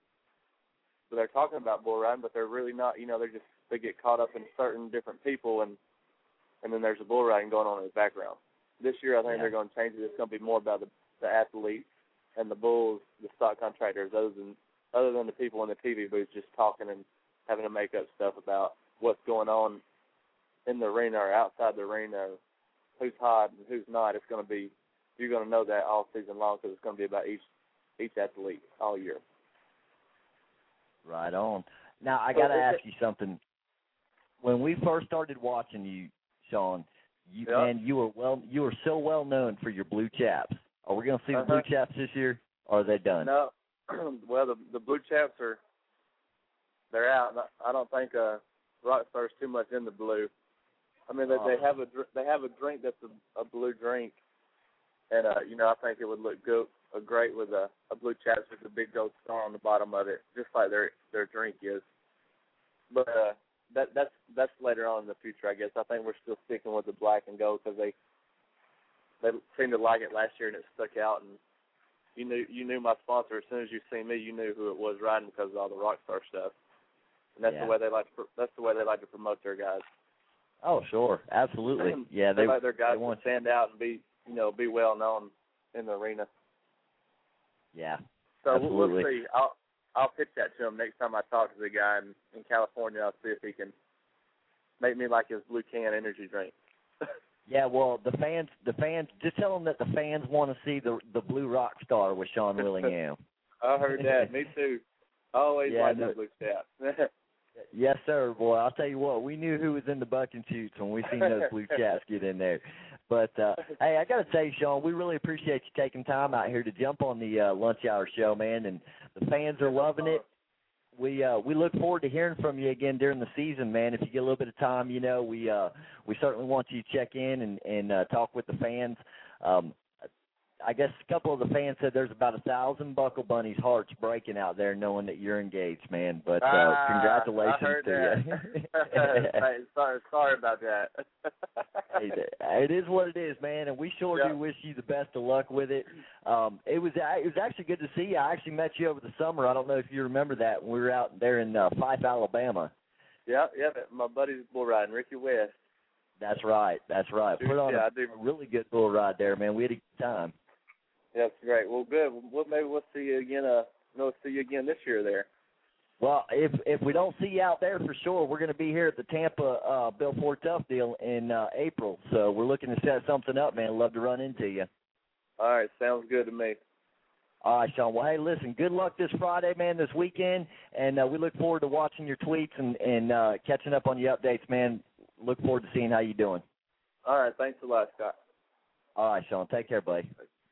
but they're talking about bull riding, but they're really not, you know, they're just, they get caught up in certain different people, and and then there's the bull riding going on in the background. This year, I think yeah. they're going to change it. It's going to be more about the, the athletes and the bulls, the stock contractors, other than, other than the people in the T V booth just talking and having to make up stuff about what's going on in the arena or outside the arena, who's hot and who's not. It's going to be, you're going to know that all season long because it's going to be about each each athlete all year. Right on. Now, I got to ask you something. When we first started watching you, Sean, you, yep. man, you were well, you were so well known for your blue chaps. Are we going to see uh-huh. the blue chaps this year, or are they done? No. Well, the the blue chaps are, they're out. I don't think uh, Rockstar's too much in the blue. I mean, they, oh. they have a they have a drink that's a, a blue drink, and uh, you know, I think it would look good, uh, great with a, a blue chaps with a big gold star on the bottom of it, just like their their drink is. But uh, that that's that's later on in the future, I guess. I think we're still sticking with the black and gold because they they seemed to like it last year and it stuck out. And you knew you knew my sponsor as soon as you seen me, you knew who it was riding because of all the Rockstar stuff. And that's yeah. the way they like to that's the way they like to promote their guys. Oh, sure, absolutely. Yeah, they, they like their guys they want to stand out and be, you know, be well known in the arena. Yeah, so absolutely. we'll see. I'll I'll pitch that to him next time I talk to the guy in, in California. I'll see if he can make me like his Blue Can energy drink. Yeah, well, the fans, the fans, just tell them that the fans want to see the the Blue Rock Star with Sean Willingham. I heard that. Me too. I always yeah, liked no, that Blue Cap. Yes, sir, boy. I'll tell you what, we knew who was in the buck and shoots when we seen those blue chaps get in there. But, uh, hey, I got to tell you, Sean, we really appreciate you taking time out here to jump on the uh, Lunch Hour show, man, and the fans are loving it. We uh, we look forward to hearing from you again during the season, man. If you get a little bit of time, you know, we uh, we certainly want you to check in and, and uh, talk with the fans. Um, I guess a couple of the fans said there's about a thousand Buckle Bunnies hearts breaking out there knowing that you're engaged, man. But uh, uh, congratulations I heard to that. you. Hey, sorry, sorry about that. Hey, it is what it is, man, and we sure yeah. do wish you the best of luck with it. Um, it was it was actually good to see you. I actually met you over the summer. I don't know if you remember that when we were out there in uh, Fife, Alabama. Yeah, yeah, my buddy's bull riding, Ricky West. That's right, that's right. Put on yeah, a, a really good bull ride there, man. We had a good time. That's great. Well, good. Well, maybe we'll see you again. Uh, we'll see you again this year there. Well, if if we don't see you out there for sure, we're going to be here at the Tampa uh, Bill Ford Tough deal in uh, April. So we're looking to set something up, man. Love to run into you. All right, sounds good to me. All right, Sean. Well, hey, listen, good luck this Friday, man, this weekend, and uh, we look forward to watching your tweets and, and uh, catching up on your updates, man. Look forward to seeing how you're doing. All right, thanks a lot, Scott. All right, Sean. Take care, buddy.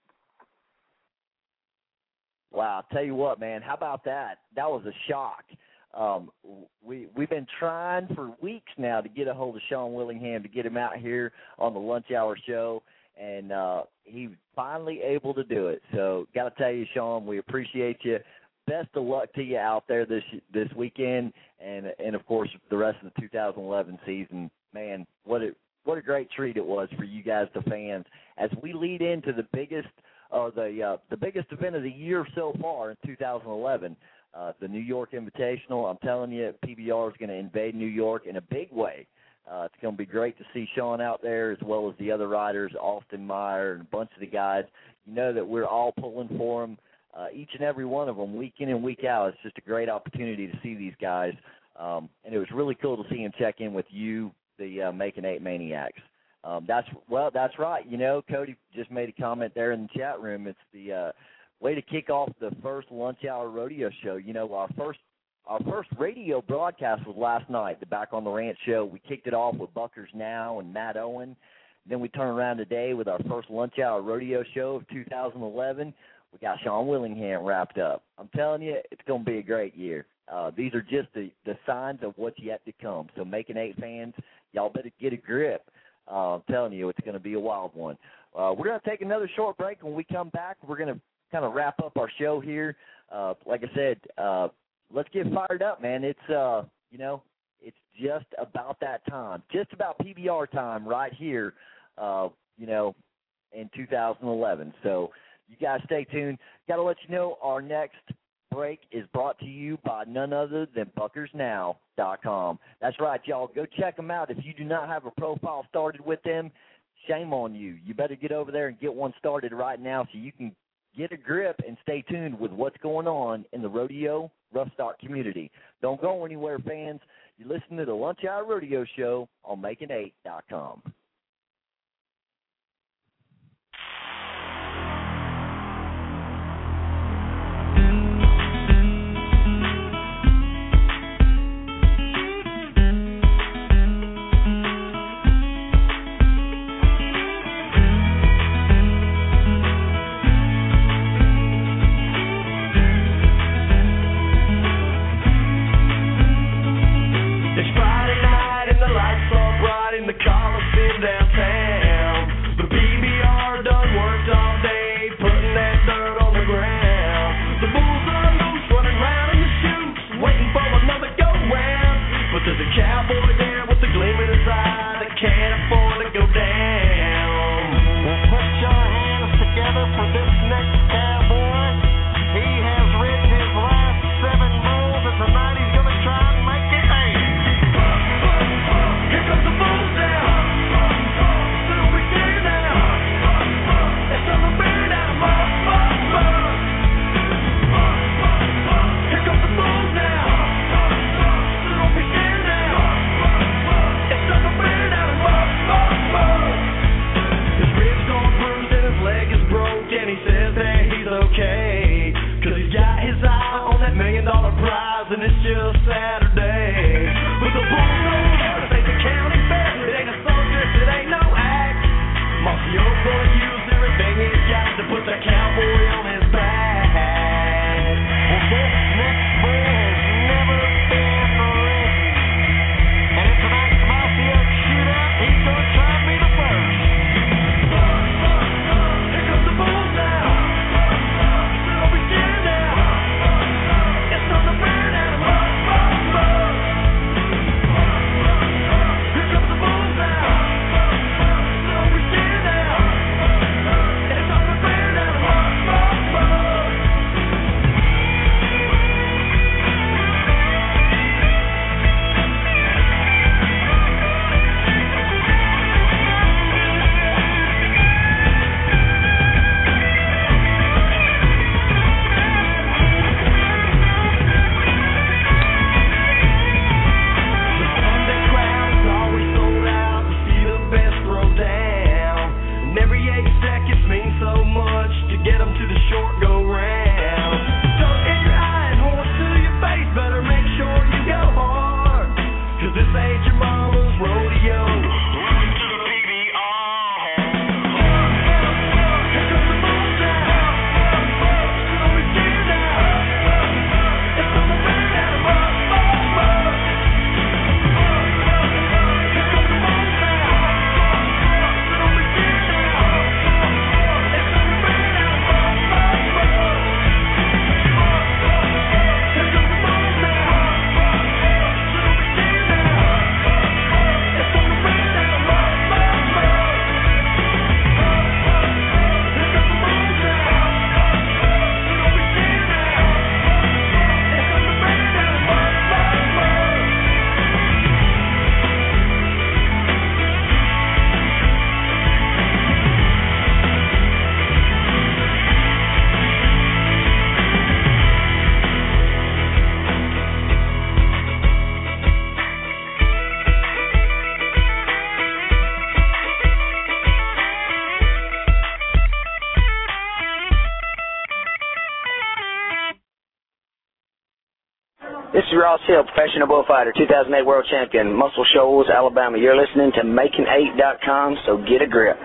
Wow, I'll tell you what, man, how about that? That was a shock. Um, we, we've been trying for weeks now to get a hold of Sean Willingham, to get him out here on the Lunch Hour show, and uh, he was finally able to do it. So got to tell you, Sean, we appreciate you. Best of luck to you out there this this weekend, and, and of course, the rest of the two thousand eleven season. Man, what a, what a great treat it was for you guys, the fans, as we lead into the biggest – or the uh, the biggest event of the year so far in two thousand eleven, uh, the New York Invitational. I'm telling you, P B R is going to invade New York in a big way. Uh, it's going to be great to see Sean out there, as well as the other riders, Austin Meyer and a bunch of the guys. You know that we're all pulling for them, uh, each and every one of them, week in and week out. It's just a great opportunity to see these guys, um, and it was really cool to see him check in with you, the uh, Making Eight Maniacs. Um, that's well, that's right. You know, Cody just made a comment there in the chat room. It's the uh, way to kick off the first Lunch Hour rodeo show. You know, our first our first radio broadcast was last night, the Back on the Ranch show. We kicked it off with Buckers Now and Matt Owen. Then we turn around today with our first Lunch Hour rodeo show of two thousand eleven. We got Sean Willingham wrapped up. I'm telling you, it's going to be a great year. Uh, these are just the, the signs of what's yet to come. So Making Eight fans, y'all better get a grip. Uh, I'm telling you, it's going to be a wild one. Uh, we're going to take another short break. When we come back, we're going to kind of wrap up our show here. Uh, like I said, uh, let's get fired up, man. It's, uh, you know, it's just about that time, just about P B R time right here, uh, you know, in two thousand eleven. So you guys stay tuned. Got to let you know our next break is brought to you by none other than buckers now dot com. That's right, y'all. Go check them out. If you do not have a profile started with them, shame on you. You better get over there and get one started right now so you can get a grip and stay tuned with what's going on in the rodeo rough stock community. Don't go anywhere, fans. You listen to the Lunch Hour Rodeo Show on making eight dot com. Here comes This is Ross Hill, professional bullfighter, two thousand eight world champion, Muscle Shoals, Alabama. You're listening to making eight dot com, so get a grip.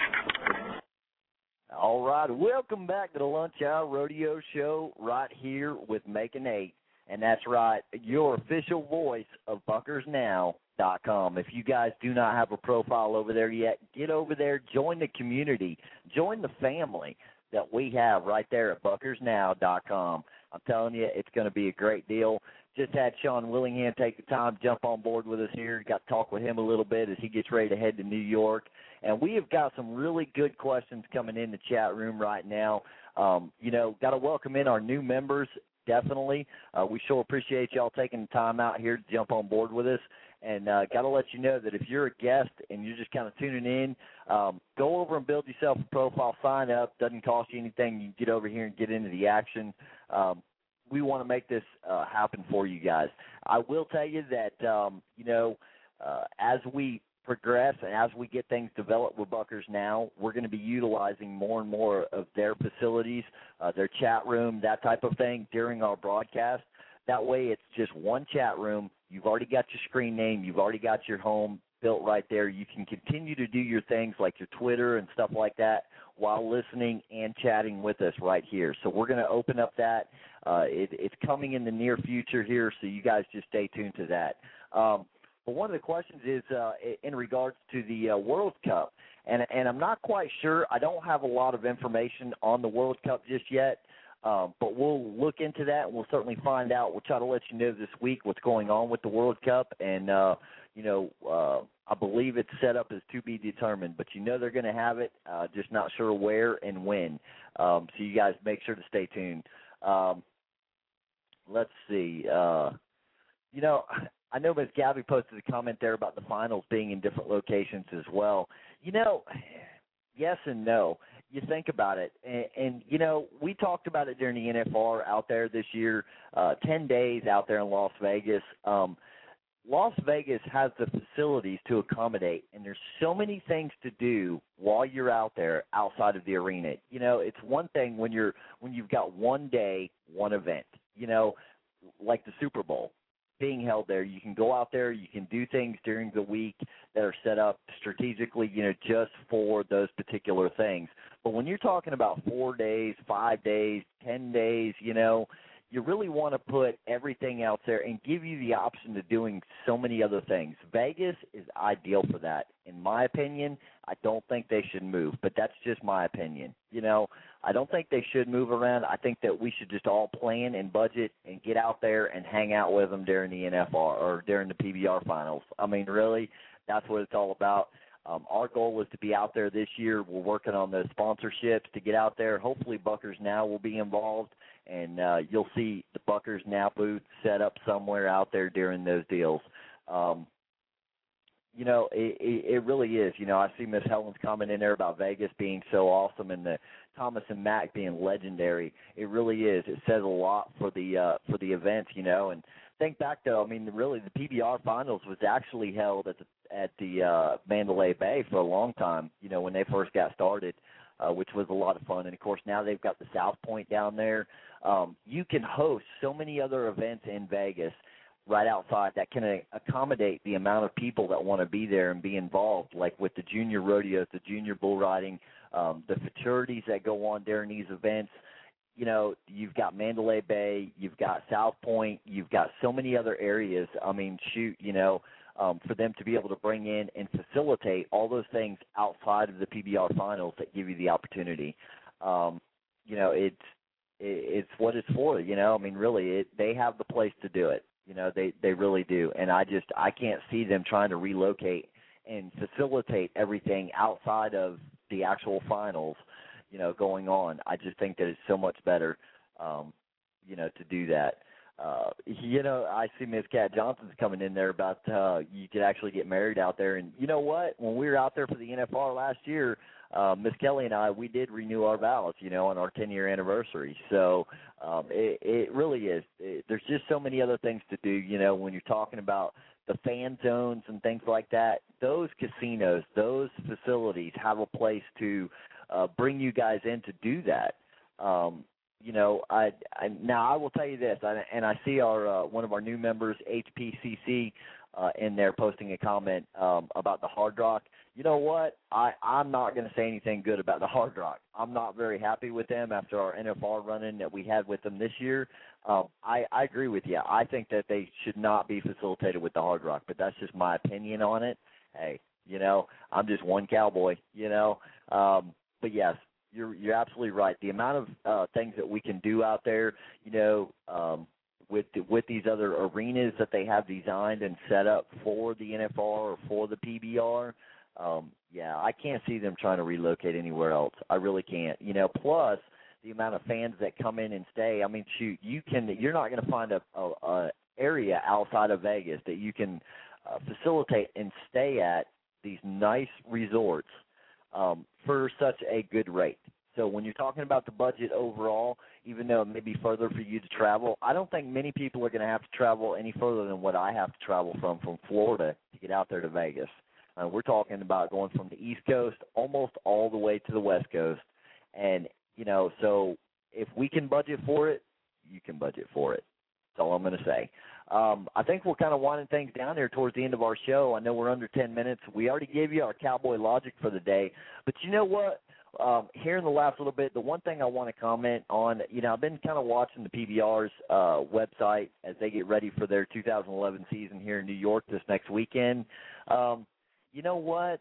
All right, welcome back to the Lunch Hour Rodeo Show right here with Making Eight. And that's right, your official voice of Buckers Now dot com. If you guys do not have a profile over there yet, get over there, join the community, join the family that we have right there at Buckers Now dot com. I'm telling you, it's going to be a great deal. Just had Sean Willingham take the time to jump on board with us here. Got to talk with him a little bit as he gets ready to head to New York. And we have got some really good questions coming in the chat room right now. Um, you know, got to welcome in our new members, definitely. Uh, we sure appreciate y'all taking the time out here to jump on board with us. And uh, got to let you know that if you're a guest and you're just kind of tuning in, um, go over and build yourself a profile, sign up. Doesn't cost you anything. You can get over here and get into the action. Um, we want to make this uh, happen for you guys. I will tell you that, um, you know, uh, as we progress and as we get things developed with Buckers Now, we're going to be utilizing more and more of their facilities, uh, their chat room, that type of thing during our broadcast. That way it's just one chat room. You've already got your screen name. You've already got your home built right there. You can continue to do your things like your Twitter and stuff like that while listening and chatting with us right here. So we're going to open up that. Uh, it, it's coming in the near future here, so you guys just stay tuned to that. Um, but one of the questions is uh, in regards to the uh, World Cup, and, and I'm not quite sure. I don't have a lot of information on the World Cup just yet. Um, but we'll look into that, and we'll certainly find out. We'll try to let you know this week what's going on with the World Cup. And, uh, you know, uh, I believe it's set up as to be determined. But you know they're going to have it, uh, just not sure where and when. Um, so you guys make sure to stay tuned. Um, let's see. Uh, you know, I know Miz Gabby posted a comment there about the finals being in different locations as well. You know, yes and no. You think about it, and, and, you know, we talked about it during the N F R out there this year, uh, ten days out there in Las Vegas. Um, Las Vegas has the facilities to accommodate, and there's so many things to do while you're out there outside of the arena. You know, it's one thing when you're when you've got one day, one event, you know, like the Super Bowl being held there. You can go out there, you can do things during the week that are set up strategically, you know, just for those particular things. But when you're talking about four days, five days, ten days, you know, you really want to put everything out there and give you the option of doing so many other things. Vegas is ideal for that. In my opinion, I don't think they should move, but that's just my opinion. You know, I don't think they should move around. I think that we should just all plan and budget and get out there and hang out with them during the N F R or during the P B R finals. I mean, really, that's what it's all about. Um, our goal is to be out there this year. We're working on those sponsorships to get out there. Hopefully Buckers Now will be involved, and uh, you'll see the Buckers Now booth set up somewhere out there during those deals. Um, you know, it, it, it really is. You know, I see Miss Helen's comment in there about Vegas being so awesome and the Thomas and Mack being legendary. It really is. It says a lot for the uh, for the events, you know. And think back, though, I mean, really the P B R finals was actually held at the at the uh, Mandalay Bay for a long time, you know, when they first got started, uh, which was a lot of fun. And, of course, now they've got the South Point down there. Um, you can host so many other events in Vegas right outside that can uh, accommodate the amount of people that want to be there and be involved, like with the junior rodeos, the junior bull riding, um, the futurities that go on during these events. You know, you've got Mandalay Bay, you've got South Point, you've got so many other areas. I mean, shoot, you know, um, for them to be able to bring in and facilitate all those things outside of the P B R finals that give you the opportunity. Um, you know, it's it's what it's for, you know. I mean, really, it, they have the place to do it. You know, they, they really do. And I just, I can't see them trying to relocate and facilitate everything outside of the actual finals, you know, going on. I just think that it's so much better, um, you know, to do that. Uh, you know, I see Miss Kat Johnson's coming in there about uh, you could actually get married out there. And you know what? When we were out there for the N F R last year, uh, Miss Kelly and I, we did renew our vows, you know, on our ten-year anniversary. So um, it, it really is. It, there's just so many other things to do, you know, when you're talking about the fan zones and things like that. Those casinos, those facilities have a place to uh, bring you guys in to do that. Um, you know, I, I now I will tell you this, I, and I see our uh, one of our new members, H P C C, uh, in there posting a comment um, about the Hard Rock. You know what? I, I'm not going to say anything good about the Hard Rock. I'm not very happy with them after our N F R run-in that we had with them this year. Um, I, I agree with you. I think that they should not be facilitated with the Hard Rock, but that's just my opinion on it. Hey, you know, I'm just one cowboy, you know. Um, but, yes, you're you're absolutely right. The amount of uh, things that we can do out there, you know, um, with the, with these other arenas that they have designed and set up for the N F R or for the P B R, Um, yeah, I can't see them trying to relocate anywhere else. I really can't. You know, plus the amount of fans that come in and stay. I mean, shoot, you can. You're not going to find a, a, a area outside of Vegas that you can uh, facilitate and stay at these nice resorts um, for such a good rate. So when you're talking about the budget overall, even though it may be further for you to travel, I don't think many people are going to have to travel any further than what I have to travel from from Florida to get out there to Vegas. Uh, we're talking about going from the East Coast almost all the way to the West Coast. And, you know, so if we can budget for it, you can budget for it. That's all I'm going to say. Um, I think we're kind of winding things down here towards the end of our show. I know we're under ten minutes. We already gave you our cowboy logic for the day. But you know what? Um, here in the last little bit, the one thing I want to comment on, you know, I've been kind of watching the P B R's uh, website as they get ready for their two thousand eleven season here in New York this next weekend. Um, you know what?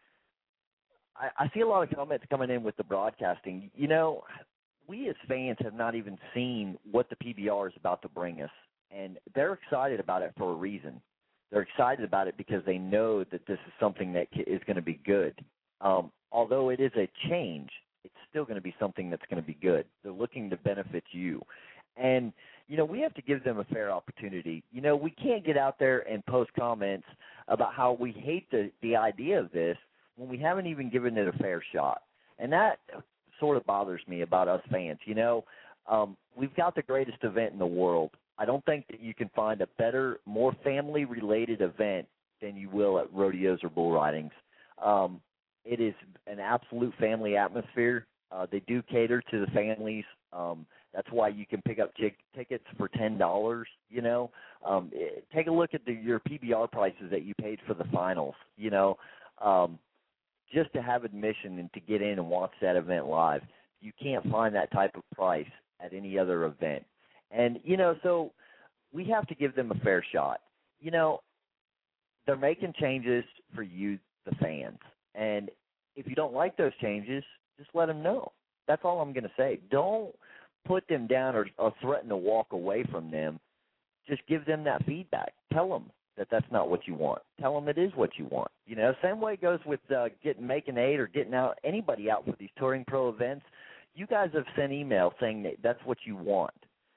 I, I see a lot of comments coming in with the broadcasting. You know, we as fans have not even seen what the P B R is about to bring us, and they're excited about it for a reason. They're excited about it because they know that this is something that is going to be good. Um, although it is a change, it's still going to be something that's going to be good. They're looking to benefit you. And, you know, we have to give them a fair opportunity. You know, we can't get out there and post comments about how we hate the, the idea of this when we haven't even given it a fair shot. And that sort of bothers me about us fans. You know, um, we've got the greatest event in the world. I don't think that you can find a better, more family-related event than you will at rodeos or bull ridings. Um, it is an absolute family atmosphere. Uh, they do cater to the families. Um, that's why you can pick up t- tickets for ten dollars, you know. Um, it, take a look at the, your P B R prices that you paid for the finals, you know, um, just to have admission and to get in and watch that event live. You can't find that type of price at any other event. And, you know, so we have to give them a fair shot. You know, they're making changes for you, the fans. And if you don't like those changes, just let them know. That's all I'm going to say. Don't put them down or, or threaten to walk away from them. Just give them that feedback. Tell them that that's not what you want. Tell them it is what you want. You know, same way it goes with uh, getting making eight or getting out anybody out for these Touring Pro events. You guys have sent emails saying that that's what you want.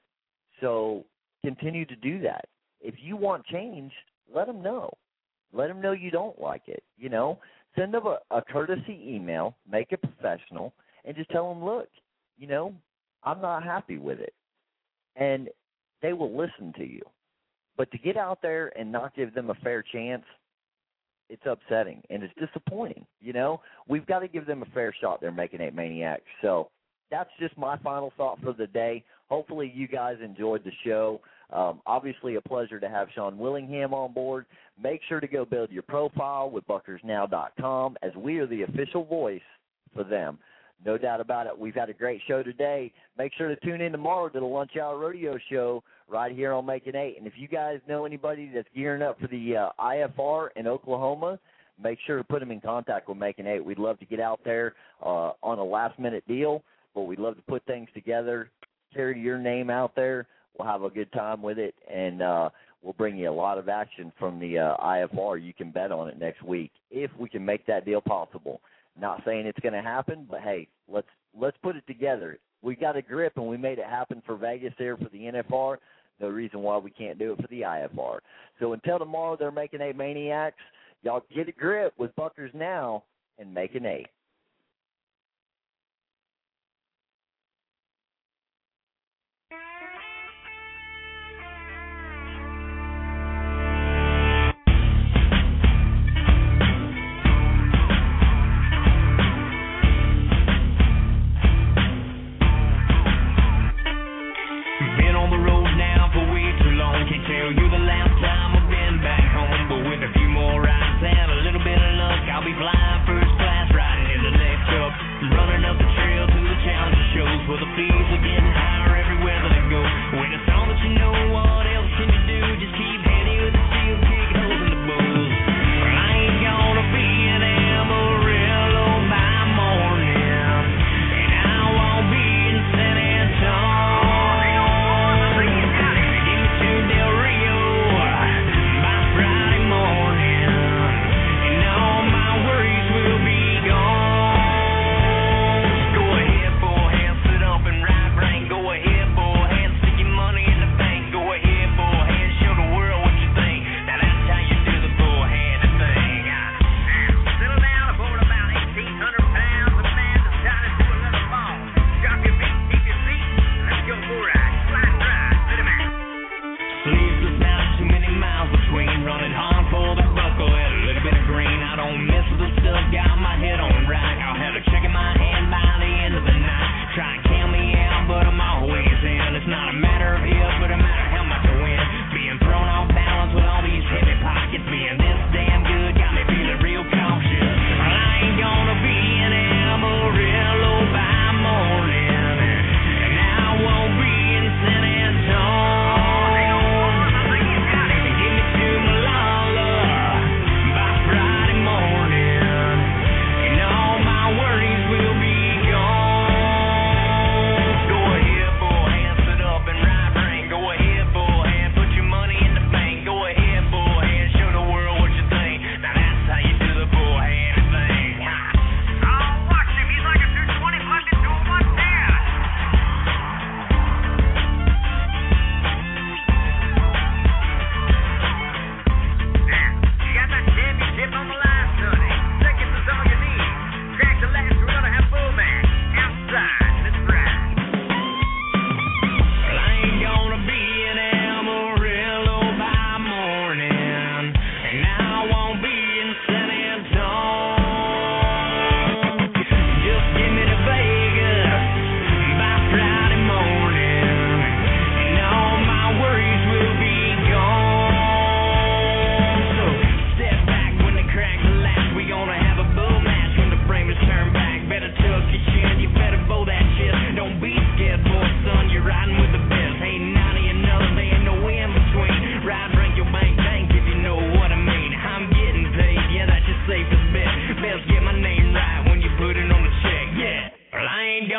So continue to do that. If you want change, let them know. Let them know you don't like it. You know, send them a, a courtesy email, make it professional, and just tell them, look, you know, I'm not happy with it. And they will listen to you. But to get out there and not give them a fair chance, it's upsetting and it's disappointing. You know, we've got to give them a fair shot. They're making eight maniacs. So that's just my final thought for the day. Hopefully you guys enjoyed the show. Um, obviously a pleasure to have Sean Willingham on board. Make sure to go build your profile with buckers now dot com as we are the official voice for them. No doubt about it. We've had a great show today. Make sure to tune in tomorrow to the Lunch Hour Rodeo Show right here on Making Eight. And if you guys know anybody that's gearing up for the uh, I F R in Oklahoma, make sure to put them in contact with Making Eight. We'd love to get out there uh, on a last-minute deal, but we'd love to put things together, carry your name out there. We'll have a good time with it, and uh, we'll bring you a lot of action from the uh, I F R. You can bet on it next week if we can make that deal possible. Not saying it's going to happen, but, hey, let's let's put it together. We got a grip, and we made it happen for Vegas there for the N F R. No reason why we can't do it for the I F R. So until tomorrow, they're making eight maniacs. Y'all get a grip with Buckers now and make an eight.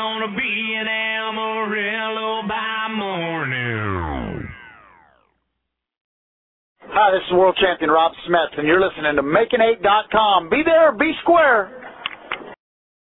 gonna be in Amarillo by morning. Hi, this is world champion Rob Smith, and you're listening to Making Eight dot com. Be there, be square.